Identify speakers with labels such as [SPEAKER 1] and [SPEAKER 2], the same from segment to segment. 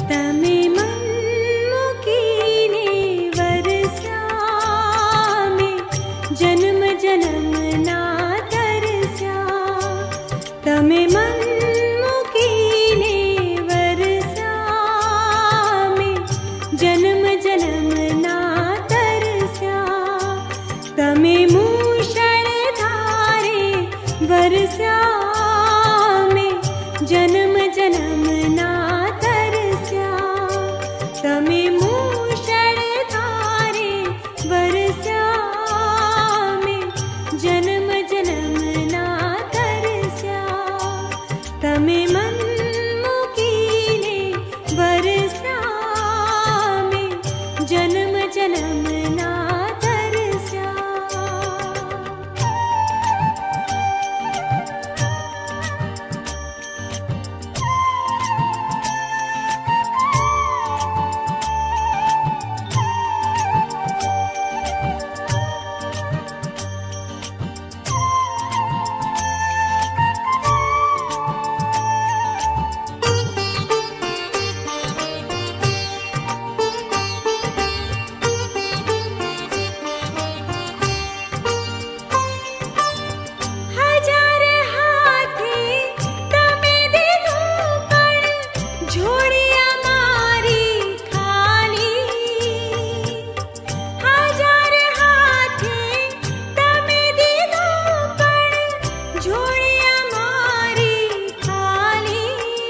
[SPEAKER 1] तमे मन मुकीने वरस्या में जन्म जन्म ना तरस्या। तमे मन मुकीने वरस्या में जन्म जन्म ना तरस्या। तमे मूषणधारे वरस्या में जन्म जन्म ना तरस्या। तमे मूषणधारे वरस्या में जन्म जन्म ना तरस्या। तमे मन मुकीने वरस्या में जन्म जन्म ना तरस्या। हजार हाथे तमे दीधो पण झोड़िया मारी खाली। हजार हाथे तमे दीधो पण झोड़िया मारी खाली।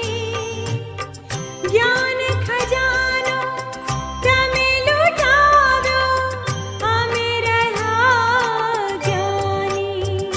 [SPEAKER 1] ज्ञान खजानो तमे लुटाव्यो अमे रह्या ज्ञानी।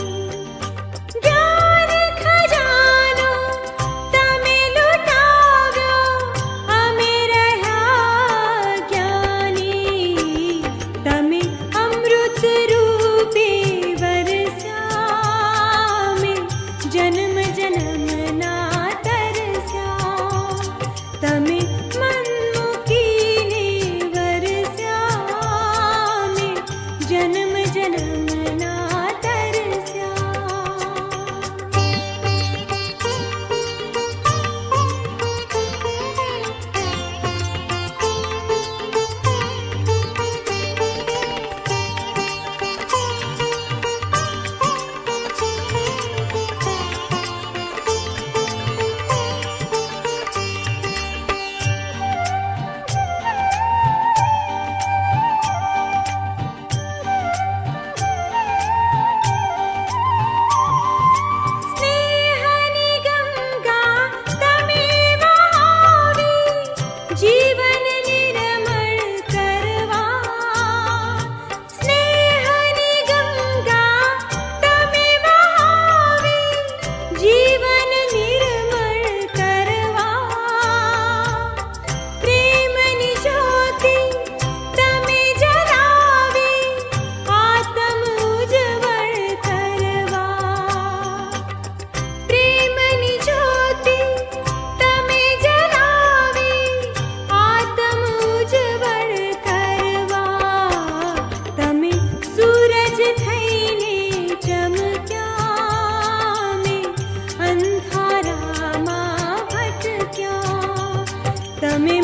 [SPEAKER 1] ज्ञान खजानो तमे लुटाव्यो अमे रह्या ज्ञानी। तमे अमृत रूपी वरस्या में जन्म जन्म ना तरस्या। तमे मन मुकीने वरस्या में जन्म जन्म ना तरस्या। स्नेहनि गंगा तमे वहावी जीवन निर्मल करवा। स्नेहनि गंगा तमे वहावी जीवन निर्मल करवा। प्रेमनि ज्योति तमे जलावी आत्म उज्जवल करवा। प्रेमनि ज्योति तमे जलावी आत्म उज्जवल करवा। तमे सूरज थईने चमक्या में अंधारा मां भटक्या। तमे